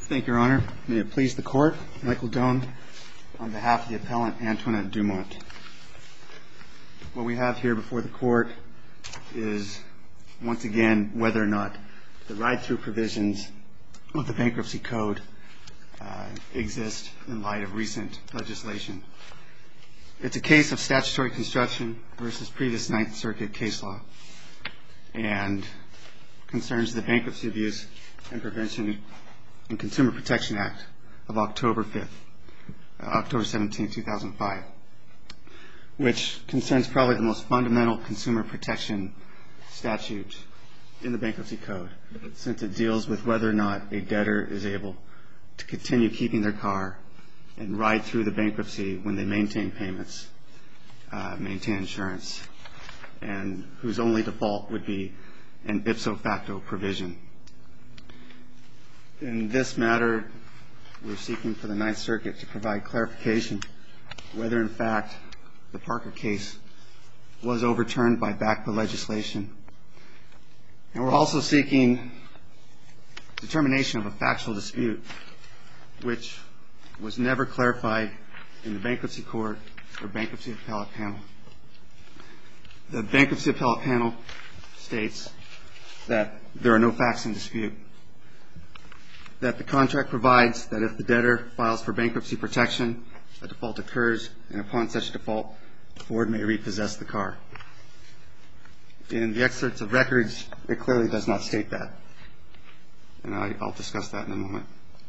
Thank you, Your Honor. May it please the Court, Michael Doan, on behalf of the appellant Antoinette Dumont. What we have here before the Court is, once again, whether or not the ride-through provisions of the Bankruptcy Code exist in light of recent legislation. It's a case of statutory construction versus previous Ninth Circuit case law, and concerns the Bankruptcy Abuse and Prevention and Consumer Protection Act of October 17, 2005, which concerns probably the most fundamental consumer protection statute in the Bankruptcy Code, since it deals with whether or not a debtor is able to continue keeping their car and ride through the bankruptcy when they maintain payments, maintain insurance, and whose only default would be an ipso facto provision. In this matter, we're seeking for the Ninth Circuit to provide clarification whether, in fact, the Parker case was overturned by BACPA legislation. And we're also seeking determination of a factual dispute which was never clarified in the Bankruptcy Court or Bankruptcy Appellate Panel. The Bankruptcy Appellate Panel states that there are no facts in dispute, that the contract provides that if the debtor files for bankruptcy protection, a default occurs, and upon such default, Ford may repossess the car. In the excerpts of records, it clearly does not state that, and I'll discuss that in a moment.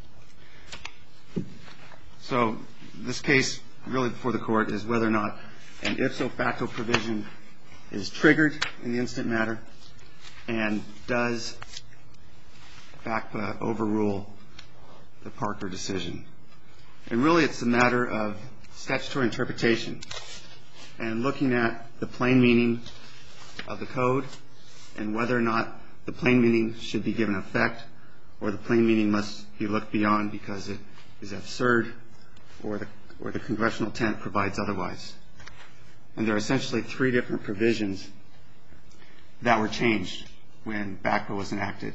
So this case, really before the Court, is whether or not an ipso facto provision is triggered in the instant matter, and does BACPA overrule the Parker decision. And really it's a matter of statutory interpretation and looking at the plain meaning of the code and whether or not the plain meaning should be given effect or the plain meaning must be looked beyond because it is absurd or the congressional intent provides otherwise. And there are essentially three different provisions that were changed when BACPA was enacted: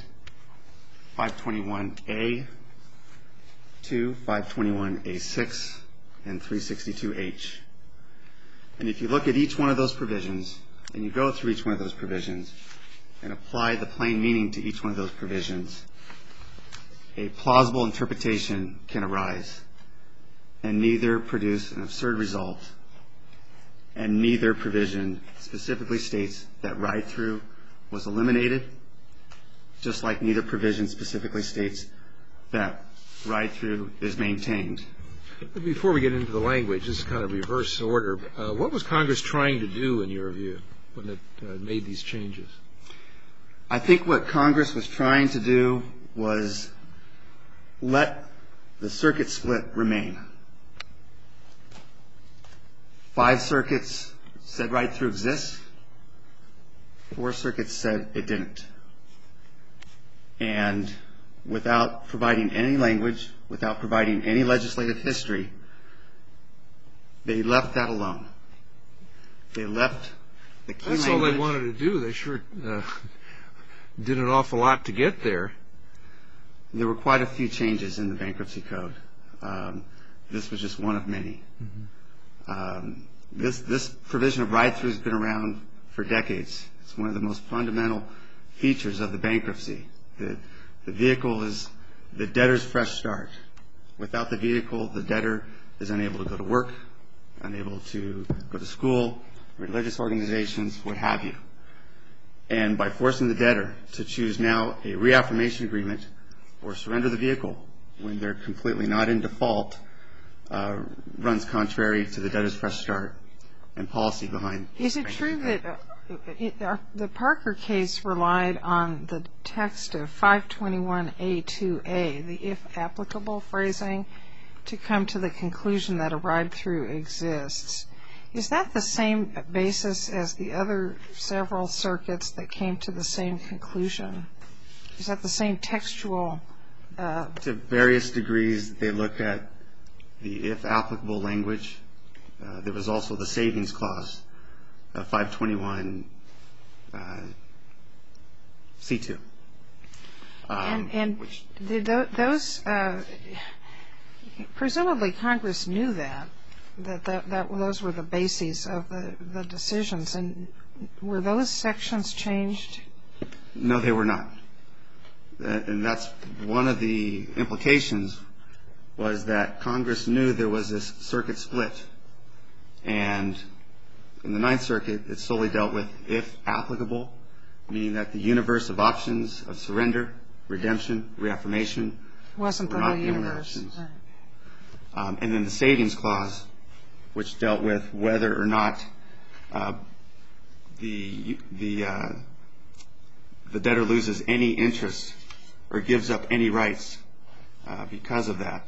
521A, 521A6, and 362H. And if you look at each one of those provisions, and you go through each one of those provisions and apply the plain meaning to each one of those provisions, a plausible interpretation can arise and neither produce an absurd result, and neither provision specifically states that ride-through was eliminated, just like neither provision specifically states that ride-through is maintained. Before we get into the language, this is kind of reverse order. What was Congress trying to do, in your view, when it made these changes? I think what Congress was trying to do was let the circuit split remain. 5 circuits said ride-through exists. 4 circuits said it didn't. And without providing any language, without providing any legislative history, they left that alone. They left the key language. That's all they wanted to do. They sure did an awful lot to get there. There were quite a few changes in the Bankruptcy Code. This was just one of many. This provision of ride-through has been around for decades. It's one of the most fundamental features of the bankruptcy. The vehicle is the debtor's fresh start. Without the vehicle, the debtor is unable to go to work, unable to go to school, religious organizations, what have you. And by forcing the debtor to choose now a reaffirmation agreement or surrender the vehicle when they're completely not in default, runs contrary to the debtor's fresh start and policy behind. Is it true that the Parker case relied on the text of 521A2A, the if applicable phrasing, to come to the conclusion that a ride-through exists? Is that the same basis as the other several circuits that came to the same conclusion? Is that the same textual? To various degrees, they looked at the if applicable language. There was also the savings clause, 521C2. And did those presumably Congress knew that those were the bases of the decisions, and were those sections changed? No, they were not. And that's one of the implications, was that Congress knew there was this circuit split. And in the Ninth Circuit, it solely dealt with if applicable, meaning that the universe of options of surrender, redemption, reaffirmation wasn't the whole universe. And then the savings clause, which dealt with whether or not the debtor loses any interest or gives up any rights because of that.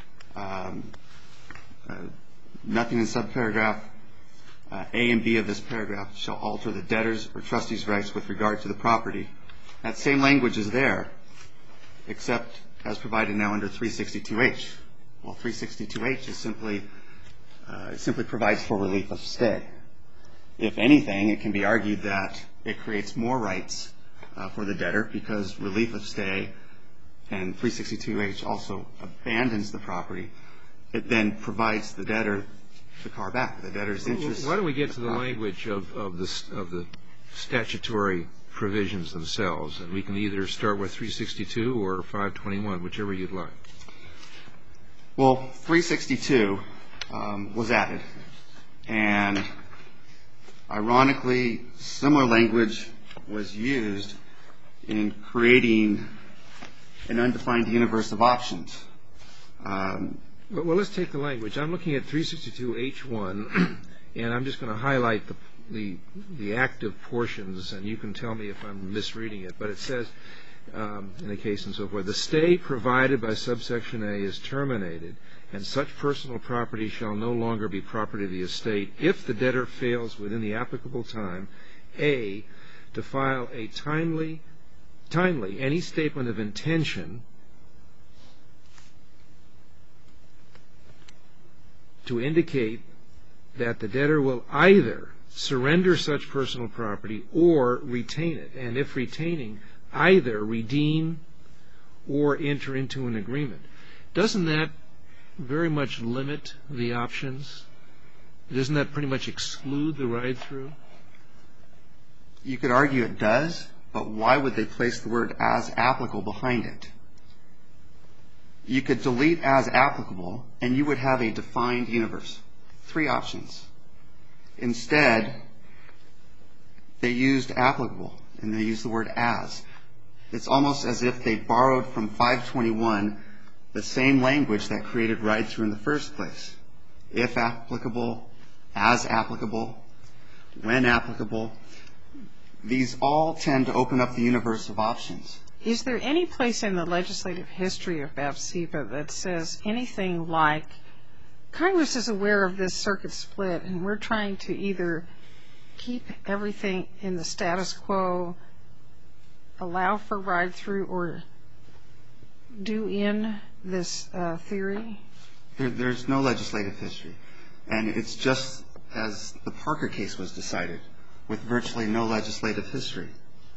Nothing in subparagraph A and B of this paragraph shall alter the debtor's or trustee's rights with regard to the property. That same language is there, except as provided now under 362H. Well, 362H is simply provides for relief of stay. If anything, it can be argued that it creates more rights for the debtor, because relief of stay and 362H also abandons the property. It then provides the debtor the car back, the debtor's interest. Why don't we get to the language of the statutory provisions themselves, and we can either start with 362 or 521, whichever you'd like. Well, 362 was added, and ironically, similar language was used in creating an undefined universe of options. Well, let's take the language. I'm looking at 362H1, and I'm just going to highlight the active portions, and you can tell me if I'm misreading it. But it says, in the case and so forth, the stay provided by subsection A is terminated, and such personal property shall no longer be property of the estate if the debtor fails within the applicable time, A, to file a timely any statement of intention to indicate that the debtor will either surrender such personal property or retain it, and if retaining, either redeem or enter into an agreement. Doesn't that very much limit the options? Doesn't that pretty much exclude the ride-through? You could argue it does, but why would they place the word as applicable behind it? You could delete as applicable, and you would have a defined universe. 3 options. Instead, they used applicable, and they used the word as. It's almost as if they borrowed from 521 the same language that created ride-through in the first place. If applicable, as applicable, when applicable. These all tend to open up the universe of options. Is there any place in the legislative history of BAPSIPA that says anything like, Congress is aware of this circuit split, and we're trying to either keep everything in the status quo, allow for ride-through, or do in this theory? There's no legislative history. And it's just as the Parker case was decided, with virtually no legislative history.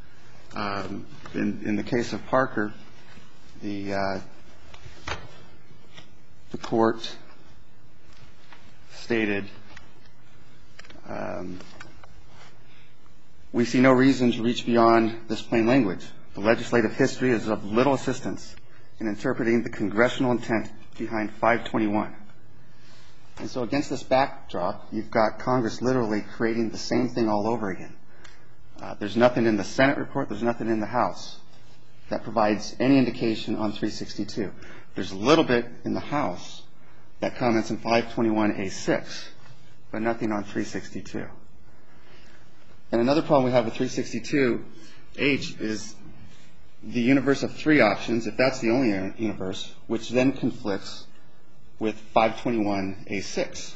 In the case of Parker, the court stated, we see no reason to reach beyond this plain language. The legislative history is of little assistance in interpreting the congressional intent behind 521. And so against this backdrop, you've got Congress literally creating the same thing all over again. There's nothing in the Senate report, there's nothing in the House that provides any indication on 362. There's a little bit in the House that comments in 521A6, but nothing on 362. And another problem we have with 362H is the universe of 3 options, if that's the only universe, which then conflicts with 521A6.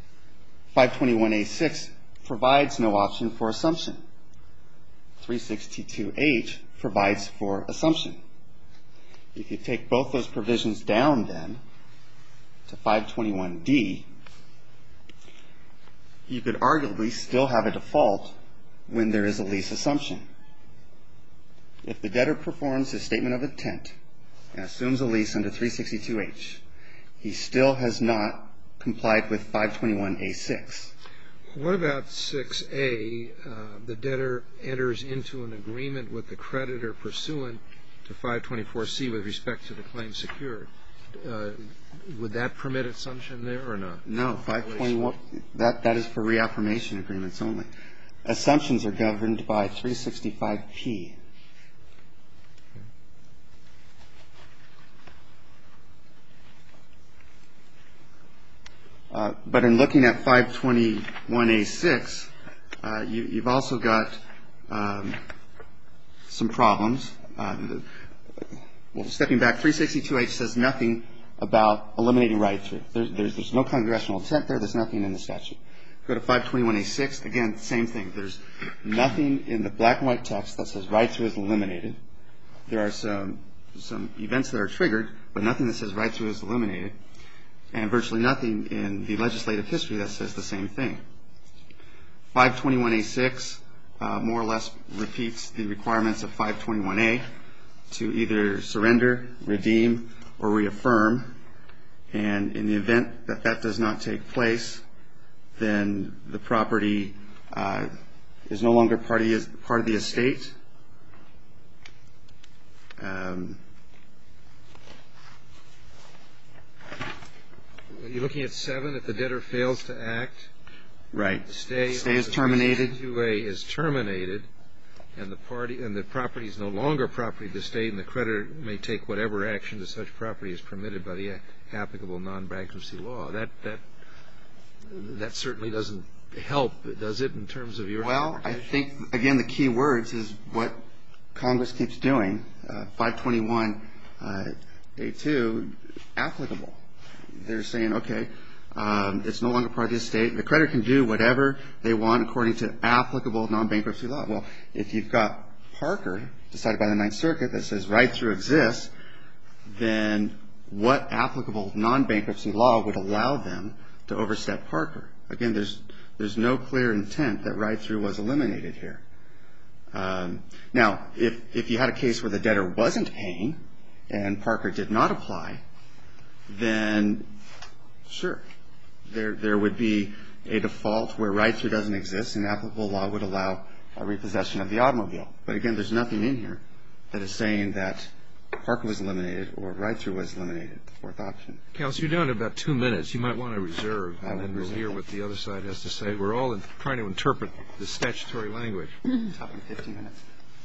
521A6 provides no option for assumption. 362H provides for assumption. If you take both those provisions down then to 521D, you could arguably still have a default when there is a lease assumption. if the debtor performs his statement of intent and assumes a lease under 362H, he still has not complied with 521A6. What about 6A? The debtor enters into an agreement with the creditor pursuant to 524C with respect to the claim secured. Would that permit assumption there or not? No, 521, that is for reaffirmation agreements only. Assumptions are governed by 365P. But in looking at 521A6, you've also got some problems. Well, stepping back, 362H says nothing about eliminating right-through. There's no congressional intent there. There's nothing in the statute. Go to 521A6, again, same thing. There's nothing in the black and white text that says right-through is eliminated. There are some events that are triggered, but nothing that says right-through is eliminated, and virtually nothing in the legislative history that says the same thing. 521A6 more or less repeats the requirements of 521A to either surrender, redeem, or reaffirm. And in the event that that does not take place, then the property is no longer part of the estate. You're looking at 7. If the debtor fails to act, right. The stay is terminated. 362A is terminated, and the property is no longer property of the estate, and the creditor may take whatever action to such property is permitted by the applicable non-bankruptcy law. That certainly doesn't help, does it, in terms of your Well, I think, again, the key words is what Congress keeps doing. 521A2, applicable. They're saying, okay, it's no longer part of the estate. The creditor can do whatever they want according to applicable non-bankruptcy law. Well, if you've got Parker decided by the Ninth Circuit that says right-through exists, then what applicable non-bankruptcy law would allow them to overstep Parker? Again, there's no clear intent that right-through was eliminated here. Now, if you had a case where the debtor wasn't paying and Parker did not apply, then sure, there would be a default where right-through doesn't exist and applicable law would allow a repossession of the automobile. But again, there's nothing in here that is saying that Parker was eliminated or right-through was eliminated, the fourth option. Counsel, you're down to about 2 minutes. You might want to reserve, and then we'll hear what the other side has to say. We're all trying to interpret the statutory language. Top in 15 minutes.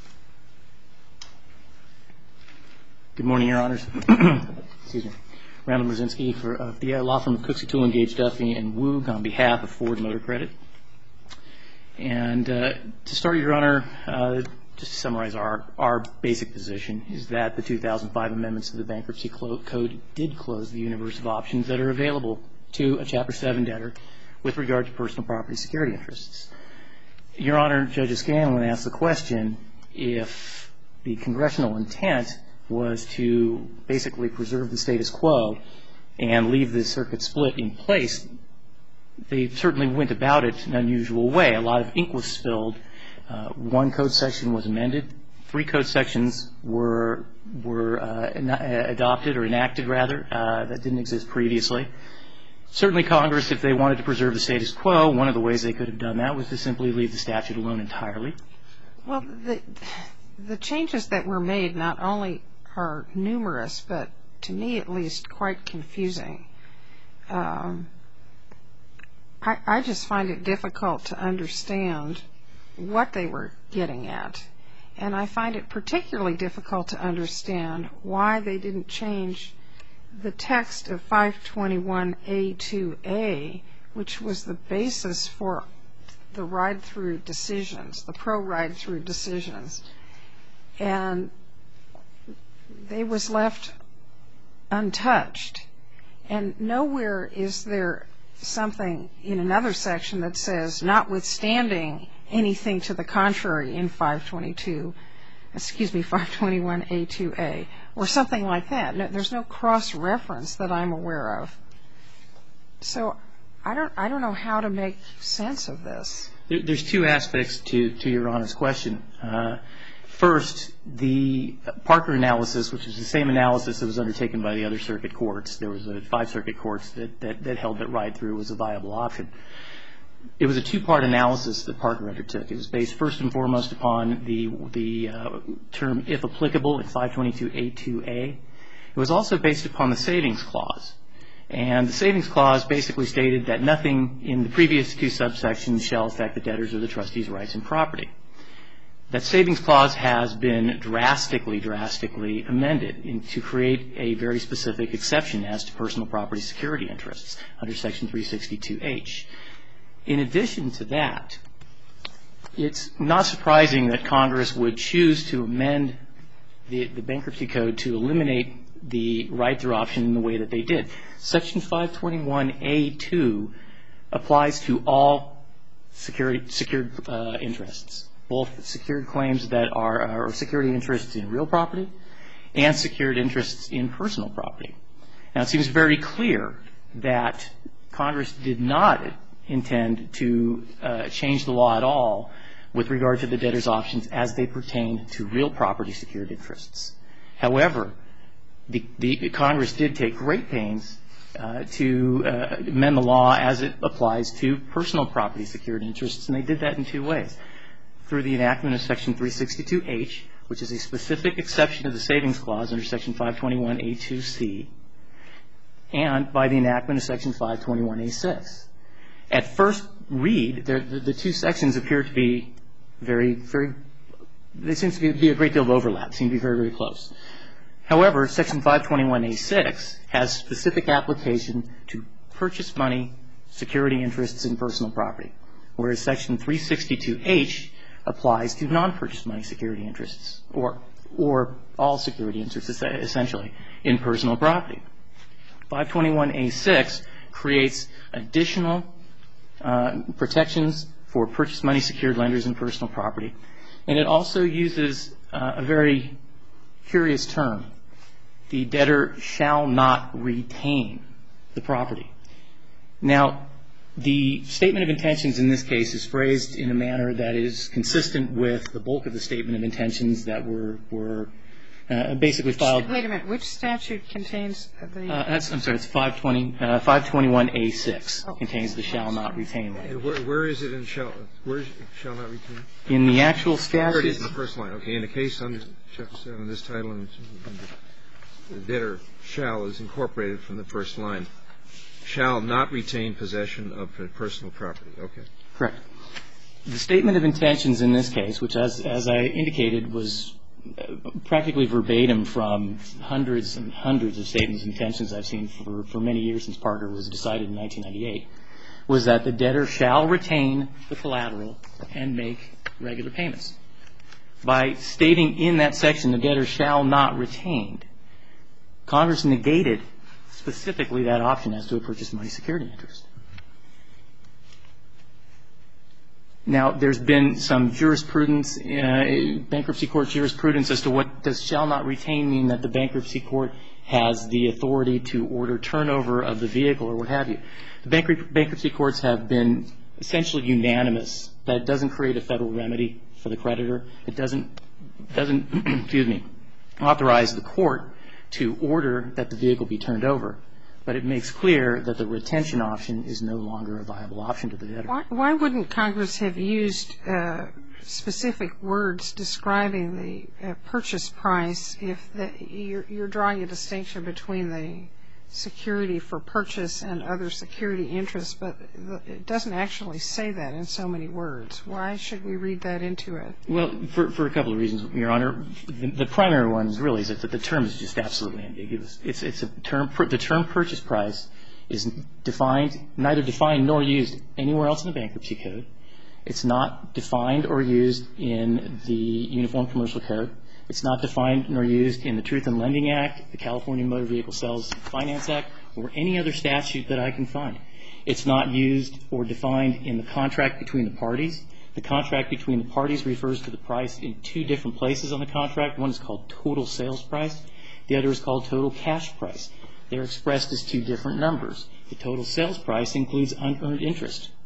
Good morning, Your Honors. Excuse me. Randall Merzinski for the law firm of Cooksey Tool, Gage Duffy, and Woog on behalf of Ford Motor Credit. And to start, Your Honor, just to summarize our basic position is that the 2005 amendments to the Bankruptcy Code did close the universe of options that are available to a Chapter 7 debtor with regard to personal property security interests. Your Honor, Judge Scanlon asked the question if the congressional intent was to basically preserve the status quo and leave the circuit split in place. They certainly went about it in an unusual way. A lot of ink was spilled. One code section was amended. 3 code sections were adopted or enacted, rather, that didn't exist previously. Certainly Congress, if they wanted to preserve the status quo, one of the ways they could have done that was to simply leave the statute alone entirely. Well, the changes that were made not only are numerous, but to me at least quite confusing. I just find it difficult to understand what they were getting at. And I find it particularly difficult to understand why they didn't change the text of 521A2A, which was the basis for the ride-through decisions, the pro-ride-through decisions. And they was left untouched. And nowhere is there something in another section that says, notwithstanding anything to the contrary in 521A2A, or something like that. There's no cross-reference that I'm aware of. So I don't know how to make sense of this. There's 2 aspects to Your Honor's question. First, the Parker analysis, which is the same analysis that was undertaken by the other circuit courts. There was 5 circuit courts that held that ride-through was a viable option. It was a 2-part analysis that Parker undertook. It was based first and foremost upon the term if applicable in 522A2A. It was also based upon the savings clause. And the savings clause basically stated that nothing in the previous 2 subsections shall affect the debtor's or the trustee's rights and property. That savings clause has been drastically amended to create a very specific exception as to personal property security interests under Section 362H. In addition to that, it's not surprising that Congress would choose to amend the bankruptcy code to eliminate the ride-through option in the way that they did. Section 521A2 applies to all secured interests, both secured claims that are security interests in real property and secured interests in personal property. Now, it seems very clear that Congress did not intend to change the law at all with regard to the debtor's options as they pertain to real property secured interests. However, the Congress did take great pains to amend the law as it applies to personal property secured interests, and they did that in 2 ways. Through the enactment of Section 362H, which is a specific exception of the savings clause under Section 521A2C, and by the enactment of Section 521A6. At first read, the 2 sections appear to be there seems to be a great deal of overlap, seem to be very, very close. However, Section 521A6 has specific application to purchase money security interests in personal property, whereas Section 362H applies to non-purchase money security interests, or all security interests essentially in personal property. 521A6 creates additional protections for purchase money secured lenders in personal property, and it also uses a very curious term. The debtor shall not retain the property. Now, the statement of intentions in this case is phrased in a manner that is consistent with the bulk of the statement of intentions that were basically filed. Wait a minute. Which statute contains the... I'm sorry. It's 521A6 contains the shall not retain language. Where is it in shall not retain? In the actual statute. There it is in the first line. Okay. In the case under Chapter 7, this title, the debtor shall is incorporated from the first line. Shall not retain possession of personal property. Okay. Correct. The statement of intentions in this case, which as I indicated was practically verbatim from hundreds and hundreds of statements of intentions I've seen for many years since Parker was decided in 1998, was that the debtor shall retain the collateral and make regular payments. By stating in that section the debtor shall not retain, Congress negated specifically that option as to a purchase money security interest. Now, there's been some jurisprudence, bankruptcy court jurisprudence, as to what does shall not retain mean, that the bankruptcy court has the authority to order turnover of the vehicle or what have you. The bankruptcy courts have been essentially unanimous that it doesn't create a federal remedy for the creditor. It doesn't authorize the court to order that the vehicle be turned over, but it makes clear that the retention option is no longer a viable option to the debtor. Why wouldn't Congress have used specific words describing the purchase price if you're drawing a distinction between the security for purchase and other security interests, but it doesn't actually say that in so many words? Why should we read that into it? Well, for a couple of reasons, Your Honor. The primary one is really that the term is just absolutely ambiguous. It's a term. The term purchase price is neither defined nor used anywhere else in the Bankruptcy Code. It's not defined or used in the Uniform Commercial Code. It's not defined nor used in the Truth in Lending Act, the California Motor Vehicle Sales Finance Act, or any other statute that I can find. It's not used or defined in the contract between the parties. The contract between the parties refers to the price in 2 different places on the contract. One is called total sales price. The other is called total cash price. They're expressed as 2 different numbers. The total sales price includes unearned interest.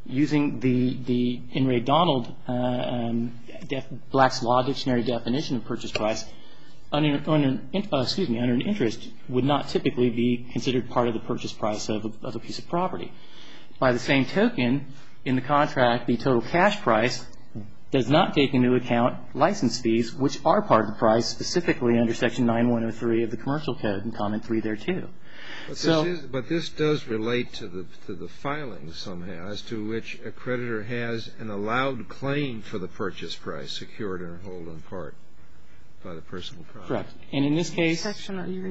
using the In re Donald Black's Law Dictionary definition of purchase price, under an interest would not typically be considered part of the purchase price of a piece of property. By the same token, in the contract, the total cash price does not take into account license fees, which are part of the price, specifically under Section 9103 of the Commercial Code, and Comment 3 there, too. But this does relate to the filing somehow, as to which a creditor has an allowed claim for the purchase price, secured in whole and part by the personal property. Correct. And in this case, This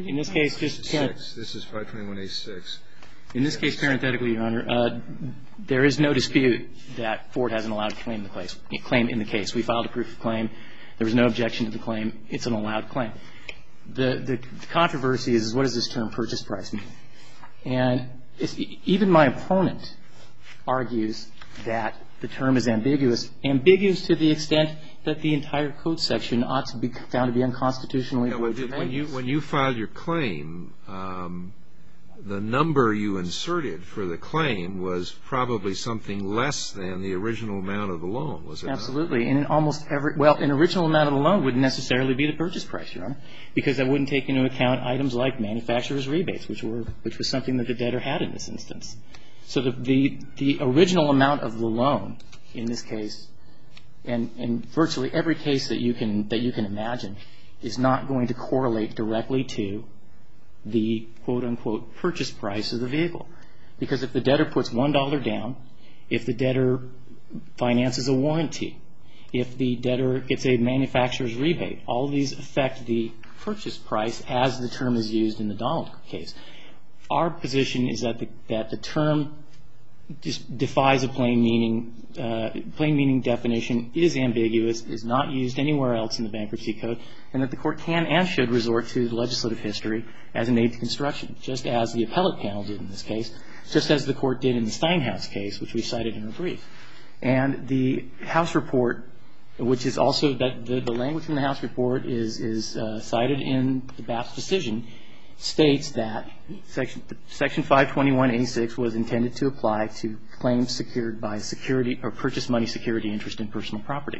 is 521A6. In this case, parenthetically, Your Honor, there is no dispute that Ford has an allowed claim in the case. We filed a proof of claim. There was no objection to the claim. It's an allowed claim. The controversy is, what does this term purchase price mean? And even my opponent argues that the term is ambiguous to the extent that the entire code section ought to be found to be unconstitutionally void. When you filed your claim, the number you inserted for the claim was probably something less than the original amount of the loan, was it not? Absolutely. And an original amount of the loan wouldn't necessarily be the purchase price, Your Honor, because that wouldn't take into account items like manufacturer's rebates, which was something that the debtor had in this instance. So the original amount of the loan in this case, and virtually every case that you can imagine, is not going to correlate directly to the quote-unquote purchase price of the vehicle. Because if the debtor puts $1 down, if the debtor finances a warranty, if the debtor gets a manufacturer's rebate, all of these affect the purchase price as the term is used in the Donald case. Our position is that the term just defies a plain meaning definition, is ambiguous, is not used anywhere else in the Bankruptcy Code, and that the Court can and should resort to the legislative history as an aid to construction, just as the appellate panel did in this case, just as the Court did in the Steinhaus case, which we cited in our brief. And the House report, which is also that the language from the House report is cited in the BAP's decision, states that Section 521A6 was intended to apply to claims secured by security or purchase money security interest in personal property.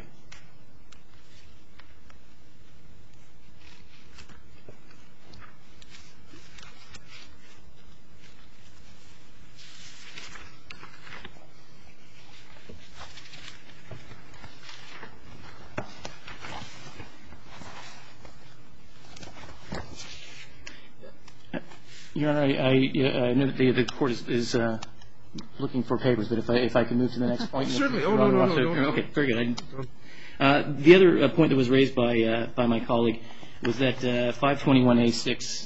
Your Honor, I know that the Court is looking for papers, but if I can move to the next point. Certainly. Oh, no. Okay, very good. The other point that was raised by my colleague was that 521A6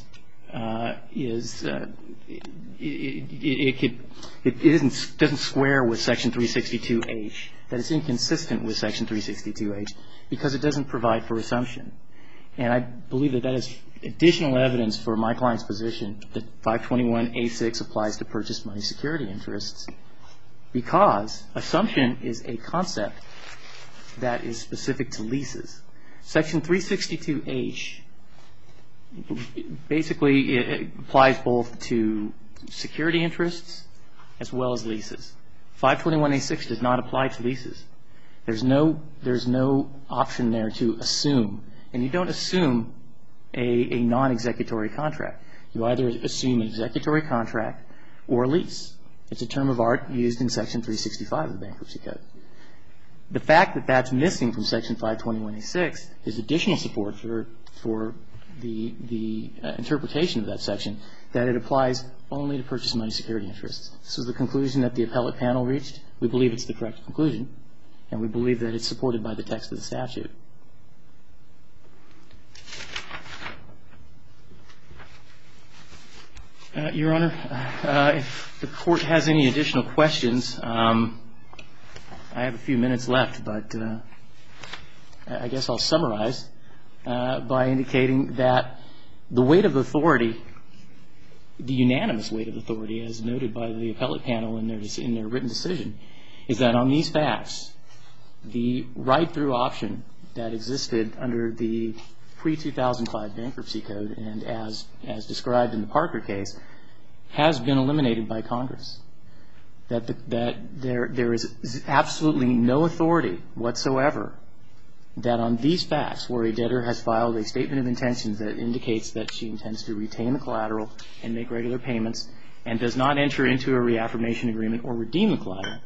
doesn't square with Section 362H, that it's inconsistent with Section 362H because it doesn't provide for assumption. And I believe that is additional evidence for my client's position that 521A6 applies to purchase money security interests because assumption is a concept that is specific to leases. Section 362H basically it applies both to security interests as well as leases. 521A6 does not apply to leases. There's no option there to assume. And you don't assume a non-executory contract. You either assume an executory contract or a lease. It's a term of art used in Section 365 of the Bankruptcy Code. The fact that that's missing from Section 521A6 is additional support for the interpretation of that section, that it applies only to purchase money security interests. This is the conclusion that the appellate panel reached. We believe it's the correct conclusion, and we believe that it's supported by the text of the statute. Your Honor, if the Court has any additional questions, I have a few minutes left, but I guess I'll summarize by indicating that the weight of authority, the unanimous weight of authority, as noted by the appellate panel in their written decision, is that on these facts, the ride-through option that existed under the pre-2005 Bankruptcy Code and as described in the Parker case has been eliminated by Congress. that there is absolutely no authority whatsoever that on these facts, where a debtor has filed a statement of intentions that indicates that she intends to retain the collateral and make regular payments and does not enter into a reaffirmation agreement or redeem the collateral,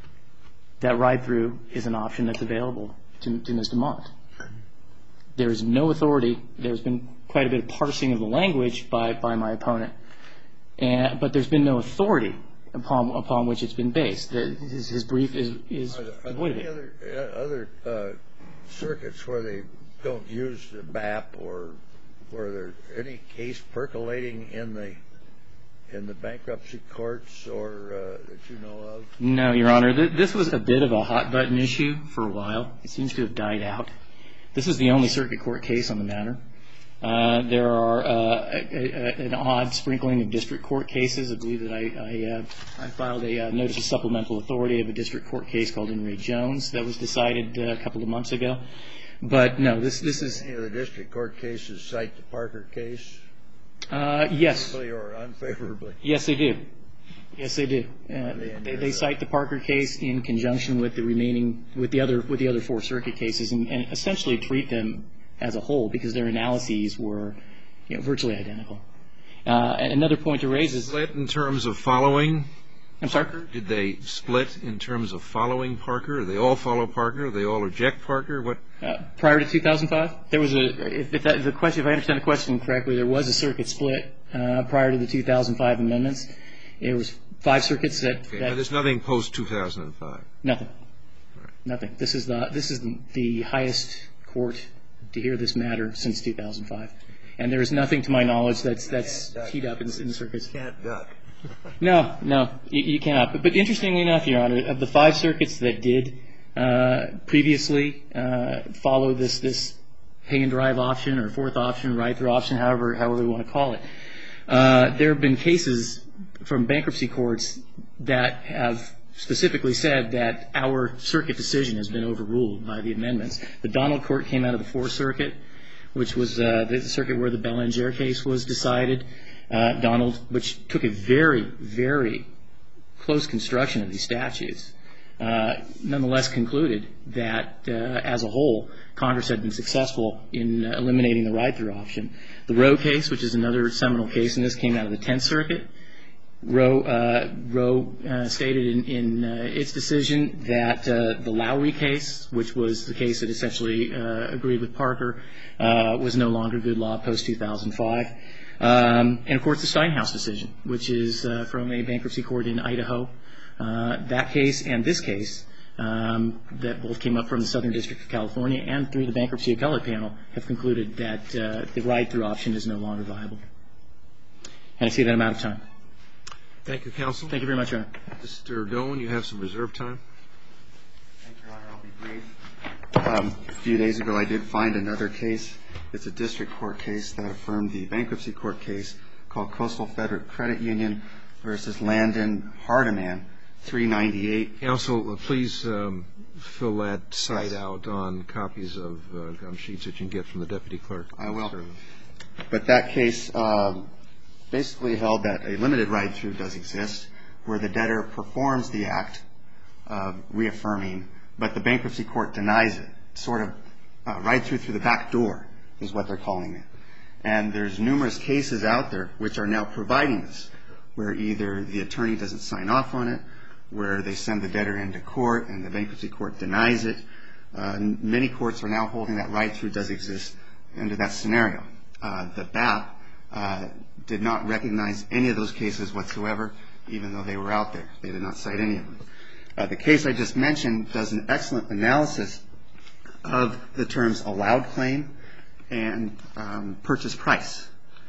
that ride-through is an option that's available to Ms. DeMont. There is no authority. There's been quite a bit of parsing of the language by my opponent, but there's been no authority upon which it's been based. His brief is devoid of it. Are there other circuits where they don't use the BAP, or where there's any case percolating in the bankruptcy courts or that you know of? No, Your Honor. This was a bit of a hot-button issue for a while. It seems to have died out. This is the only circuit court case on the matter. There are an odd sprinkling of district court cases. I believe that I filed a notice of supplemental authority of a district court case called In re Jones that was decided a couple of months ago. But no, this is... Any of the district court cases cite the Parker case? Yes. Favorably or unfavorably? Yes, they do. Yes, they do. They cite the Parker case in conjunction with the other four circuit cases, and essentially treat them as a whole because their analyses were virtually identical. Another point to raise is... Split in terms of following? I'm sorry? Parker? Did they split in terms of following Parker? Do they all follow Parker? Do they all reject Parker? What? Prior to 2005, there was if I understand the question correctly, there was a circuit split prior to the 2005 amendments. It was 5 circuits that... Okay, but there's nothing post-2005? Nothing. Right. Nothing. This is the highest court to hear this matter since 2005. And there is nothing, to my knowledge, that's teed up in the circuits. You can't duck. No, you cannot. But interestingly enough, Your Honor, of the 5 circuits that did previously follow this pay and drive option or fourth option, ride-through option, however we want to call it, there have been cases from bankruptcy courts that have specifically said that our circuit decision has been overruled by the amendments. The Donald Court came out of the 4th Circuit, which was the circuit where the Belanger case was decided. Donald, which took a very, very close construction of these statutes, nonetheless concluded that, as a whole, Congress had been successful in eliminating the ride-through option. The Roe case, which is another seminal case, and this came out of the 10th Circuit, Roe stated in its decision that the Lowry case, which was the case that essentially agreed with Parker, was no longer good law post-2005. And, of course, the Steinhaus decision, which is from a bankruptcy court in Idaho. That case and this case, that both came up from the Southern District of California and through the Bankruptcy Appellate Panel, have concluded that the ride-through option is no longer viable. And I see that I'm out of time. Thank you, counsel. Thank you very much, Your Honor. Mr. Doan, you have some reserve time. Thank you, Your Honor. I'll be brief. A few days ago, I did find another case. It's a district court case that affirmed the bankruptcy court case called Coastal Federal Credit Union versus Landon Hardiman, 398. Counsel, please fill that site out on copies of gum sheets that you can get from the deputy clerk. I will. But that case basically held that a limited ride-through does exist, where the debtor performs the act of reaffirming, but the bankruptcy court denies it. Sort of ride-through through the back door is what they're calling it. And there's numerous cases out there which are now providing this, where either the attorney doesn't sign off on it, where they send the debtor into court and the bankruptcy court denies it. Many courts are now holding that ride-through does exist under that scenario. The BAP did not recognize any of those cases whatsoever, even though they were out there. They did not cite any of them. The case I just mentioned does an excellent analysis of the terms allowed claim and purchase price.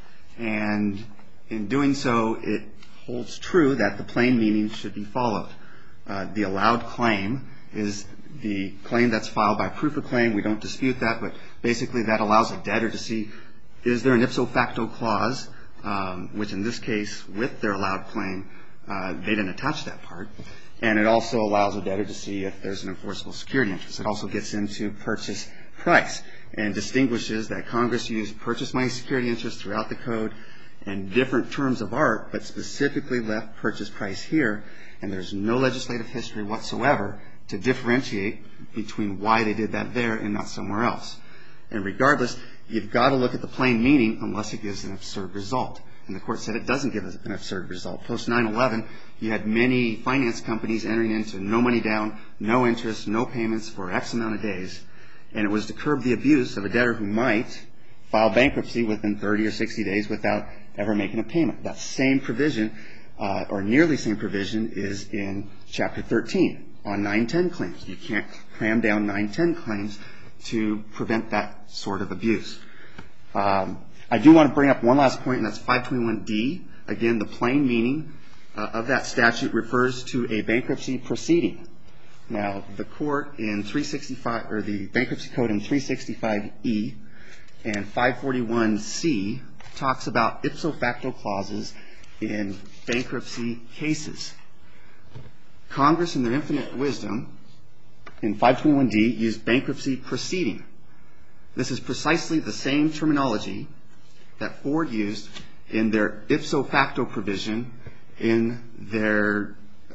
And in doing so, it holds true that the plain meaning should be followed. The allowed claim is the claim that's filed by proof of claim. We don't dispute that, but basically that allows a debtor to see, is there an ipso facto clause, which in this case, with their allowed claim, they didn't attach that part. And it also allows a debtor to see if there's an enforceable security interest. It also gets into purchase price and distinguishes that Congress used purchase money security interest throughout the code, and different terms of art, but specifically left purchase price here, and there's no legislative history whatsoever to differentiate between why they did that there and not somewhere else. And regardless, you've got to look at the plain meaning unless it gives an absurd result. And the court said it doesn't give an absurd result. Post 9/11, you had many finance companies entering into no money down, no interest, no payments for X amount of days. And it was to curb the abuse of a debtor who might file bankruptcy within 30 or 60 days without ever making a payment. That same provision, or nearly same provision, is in Chapter 13 on 910 claims. You can't cram down 910 claims to prevent that sort of abuse. I do want to bring up one last point, and that's 521D. Again, the plain meaning of that statute refers to a bankruptcy proceeding. Now, the court in 365, or the bankruptcy code in 365E and 541C talks about ipso facto clauses in bankruptcy cases. Congress, in their infinite wisdom, in 521D, used bankruptcy proceeding. This is precisely the same terminology that Ford used in their ipso facto provision in their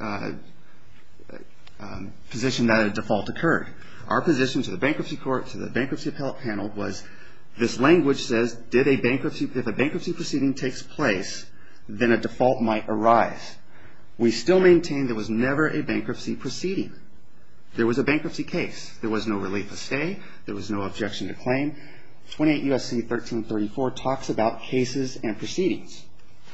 position that a default occurred. Our position to the bankruptcy court, to the bankruptcy appellate panel, was this language says, if a bankruptcy proceeding takes place, then a default might arise. We still maintain there was never a bankruptcy proceeding. There was a bankruptcy case. There was no relief of stay. There was no objection to claim. 28 U.S.C. 1334 talks about cases and proceedings.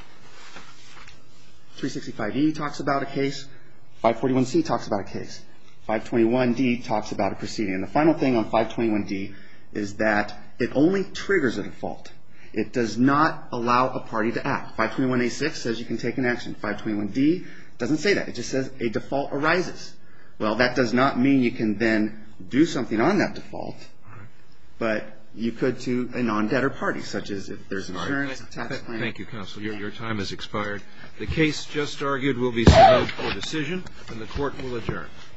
365E talks about a case. 541C talks about a case. 521D talks about a proceeding. And the final thing on 521D is that it only triggers a default. It does not allow a party to act. 521A6 says you can take an action. 521D doesn't say that. It just says a default arises. Well, that does not mean you can then do something on that default, but you could to a non-debtor party, such as if there's insurance, tax claim. Thank you, counsel. Your time has expired. The case just argued will be submitted for decision, and the court will adjourn.